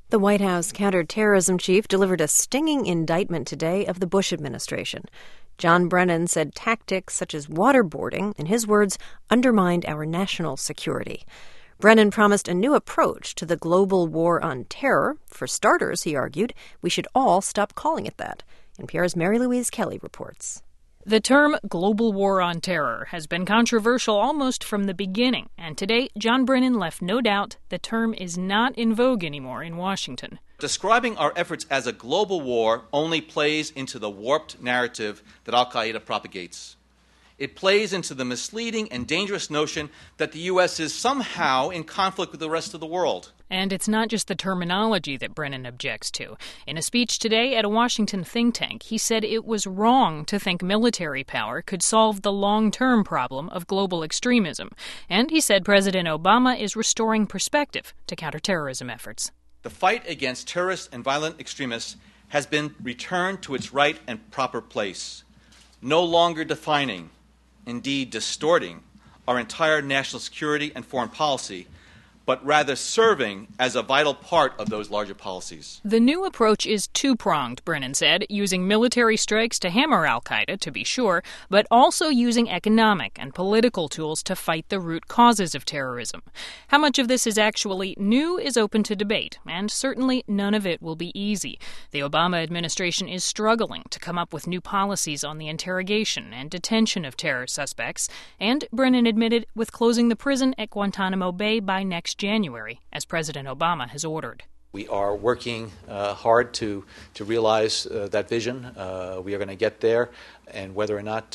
The White House counterterrorism chief delivered a stinging indictment today of the Bush administration. John Brennan said tactics such as waterboarding, in his words, undermined our national security. Brennan promised a new approach to the global war on terror. For starters, he argued, we should all stop calling it that. NPR's Mary Louise Kelly reports. The term global war on terror has been controversial almost from the beginning, and today John Brennan left no doubt the term is not in vogue anymore in Washington. Describing our efforts as a global war only plays into the warped narrative that al-Qaeda propagates. It plays into the misleading and dangerous notion that the U.S. is somehow in conflict with the rest of the world. And it's not just the terminology that Brennan objects to. In a speech today at a Washington think tank, he said it was wrong to think military power could solve the long-term problem of global extremism. And he said President Obama is restoring perspective to counterterrorism efforts. The fight against terrorists and violent extremists has been returned to its right and proper place, no longer defining, indeed distorting, our entire national security and foreign policy, but rather serving as a vital part of those larger policies. The new approach is two-pronged, Brennan said, using military strikes to hammer al-Qaeda, to be sure, but also using economic and political tools to fight the root causes of terrorism. How much of this is actually new is open to debate, and certainly none of it will be easy. The Obama administration is struggling to come up with new policies on the interrogation and detention of terror suspects, and Brennan admitted with closing the prison at Guantanamo Bay by next January, as President Obama has ordered. We are working hard to realize that vision. We are going to get there, and whether or not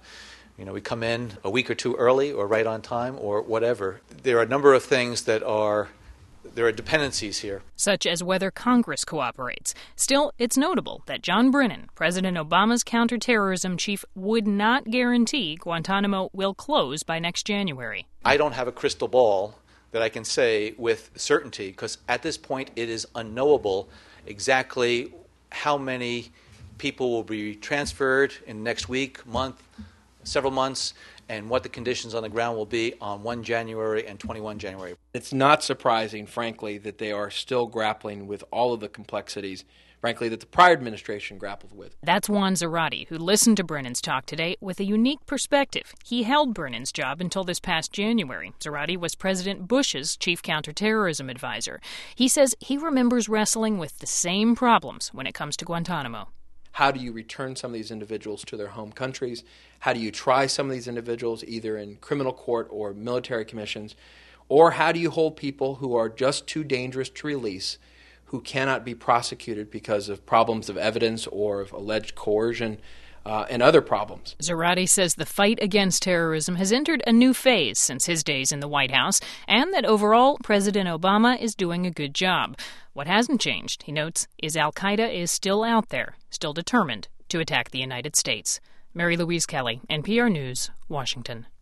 we come in a week or two early or right on time or whatever, there are a number of things there are dependencies here. Such as whether Congress cooperates. Still, it's notable that John Brennan, President Obama's counterterrorism chief, would not guarantee Guantanamo will close by next January. I don't have a crystal ball that I can say with certainty, because at this point it is unknowable exactly how many people will be transferred in the next week, month, several months, and what the conditions on the ground will be on 1 January and 21 January. It's not surprising, frankly, that they are still grappling with all of the complexities, frankly, that the prior administration grappled with. That's Juan Zarate, who listened to Brennan's talk today with a unique perspective. He held Brennan's job until this past January. Zarate was President Bush's chief counterterrorism advisor. He says he remembers wrestling with the same problems when it comes to Guantanamo. How do you return some of these individuals to their home countries? How do you try some of these individuals either in criminal court or military commissions? Or how do you hold people who are just too dangerous to release, who cannot be prosecuted because of problems of evidence or of alleged coercion and other problems? Zarate says the fight against terrorism has entered a new phase since his days in the White House, and that overall President Obama is doing a good job. What hasn't changed, he notes, is al-Qaeda is still out there, still determined to attack the United States. Mary Louise Kelly, NPR News, Washington.